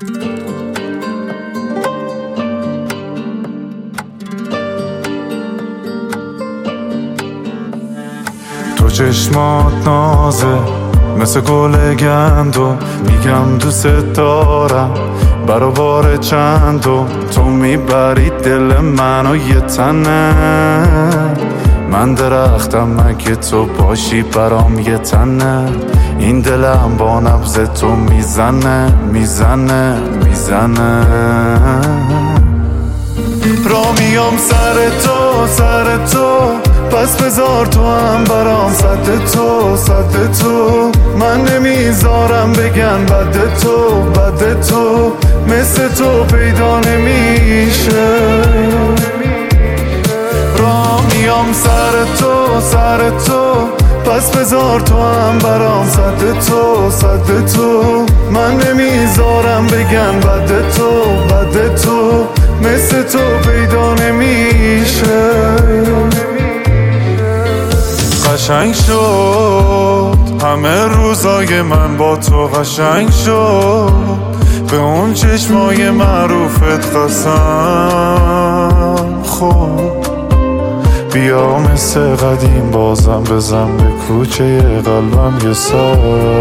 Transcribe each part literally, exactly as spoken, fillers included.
تو چشمات نازه مثل گل گندم، میگم دوست دارم برابر چندم. تو میبری دل منو یه تنه، من درختم اگه تو باشی برام یه تنه. این دلم با نبض تو میزنه میزنه میزنه. را میام سر تو سر تو، پس بذار تو هم برام صد تو صد تو. من نمیذارم بگن بد تو بد تو، مثل تو پیدا نمیشه. را میام سر تو سر تو، پس بذار تو هم برام صد تو صد تو. من نمیذارم بگن بد تو بد تو، مثل تو پیدا نمیشه. قشنگ شد همه روزای من با تو، قشنگ شد به اون چشمای معروفت قسم خود. بیا مثل قدیم بازم بزن به کوچه قلبم یه سر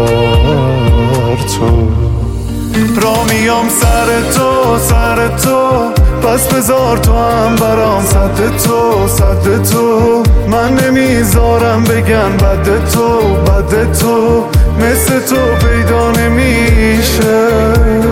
تو. را میام سر تو سر تو، پس بذار تو هم برام صد تو صد تو. من نمیذارم بگن بد تو بد تو، مثل تو پیدا نمیشه.